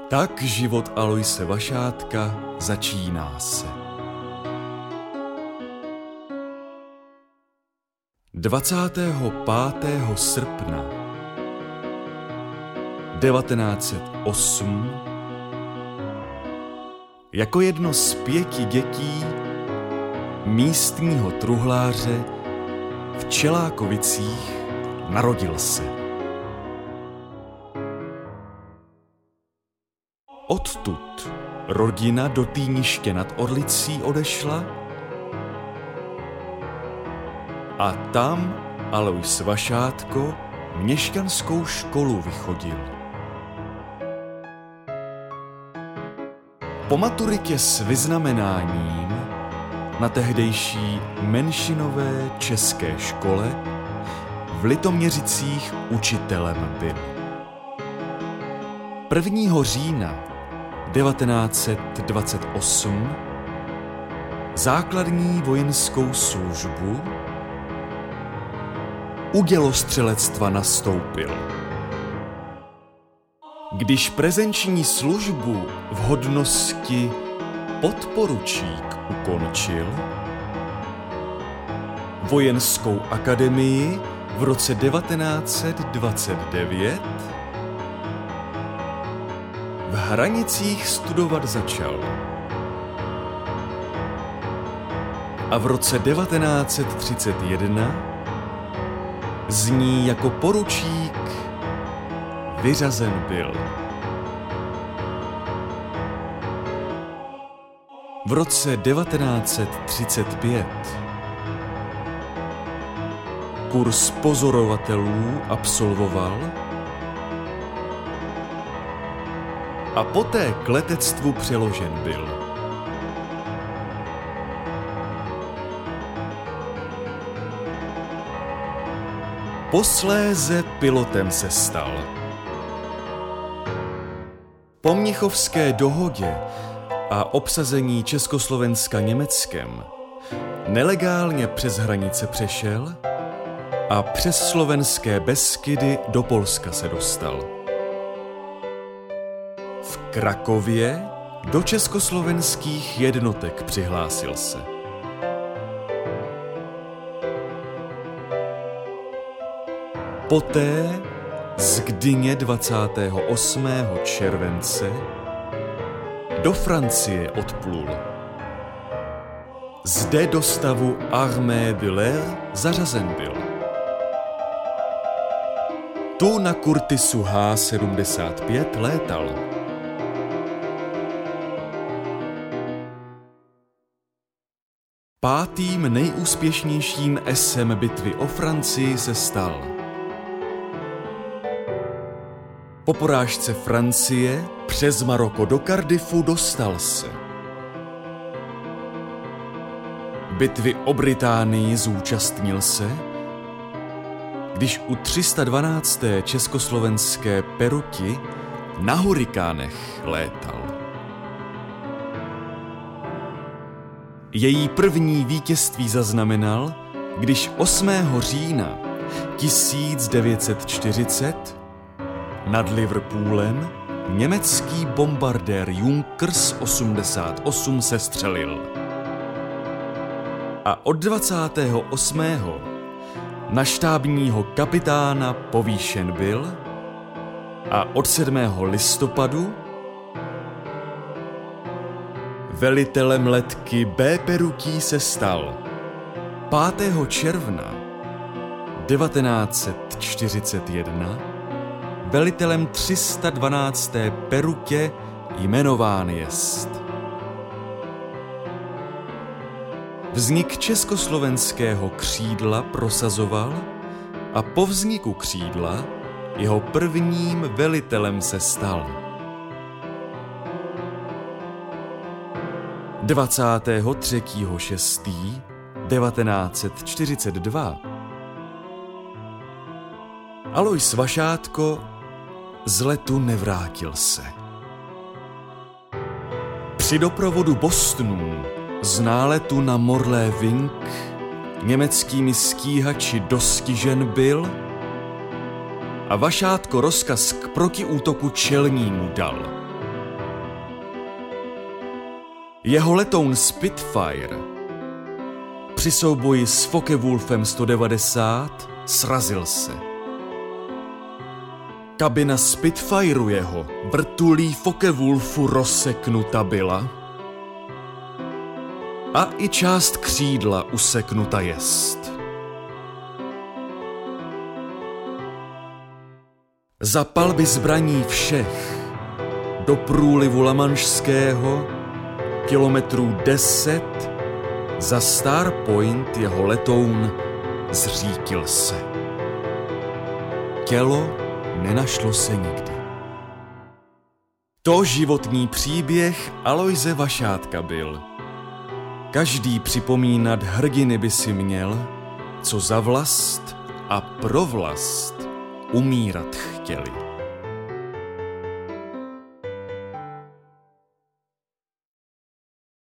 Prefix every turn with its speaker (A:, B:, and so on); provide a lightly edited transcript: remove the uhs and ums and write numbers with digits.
A: Tak život Aloise Vašátka začíná se. 25. srpna 1908 jako jedno z 5 dětí místního truhláře v Čelákovicích narodil se. Odtud rodina do Týniště nad Orlicí odešla a tam Alois Vašátko měšťanskou školu vychodil. Po maturitě s vyznamenáním na tehdejší menšinové české škole v Litoměřicích učitelem byl. 1. října 1928 základní vojenskou službu u dělostřelectva nastoupil. Když prezenční službu v hodnosti podporučík ukončil, vojenskou akademii v roce 1929 v Hranicích studovat začal a v roce 1931 z ní jako poručík vyřazen byl. V roce 1935 kurz pozorovatelů absolvoval a poté k letectvu přeložen byl. Posléze pilotem se stal. Po Mnichovské dohodě a obsazení Československa Německem nelegálně přes hranice přešel a přes slovenské Beskydy do Polska se dostal. V Krakově do československých jednotek přihlásil se. Poté z Gdyně 28. července do Francie odplul. Zde do stavu Armée de l'air zařazen byl. Tu na Curtissu H-75 létal. Pátým nejúspěšnějším esem bitvy o Francii se stal. Po porážce Francie přes Maroko do Cardiffu dostal se. Bitvy o Británii zúčastnil se, když u 312. československé peruti na Hurikánech létal. Její první vítězství zaznamenal, když 8. října 1940 nad Liverpoolem německý bombardér Junkers 88 sestřelil. A od 28. na štábního kapitána povýšen byl a od 7. listopadu velitelem letky B Perutí se stal. 5. června 1941 velitelem 312. perutě jmenován jest. Vznik československého křídla prosazoval a po vzniku křídla jeho prvním velitelem se stal. 23.6.1942 Alois Vašátko z letu nevrátil se. Při doprovodu Bostonů z náletu na Morlé Wing německými stíhači dostižen byl a Vašátko rozkaz k protiútoku čelnímu dal. Jeho letoun Spitfire při souboji s Focke-Wulfem 190 srazil se. Kabina Spitfireu jeho vrtulí Focke-Wulfu rozseknuta byla a i část křídla useknuta jest. Za palby zbraní všech do průlivu lamanšského kilometrů 10 za Starpoint jeho letoun zřítil se. Tělo nenašlo se nikdy. To životní příběh Alojze Vašátka byl. Každý připomínat hrdiny by si měl, co za vlast a pro vlast umírat chtěli.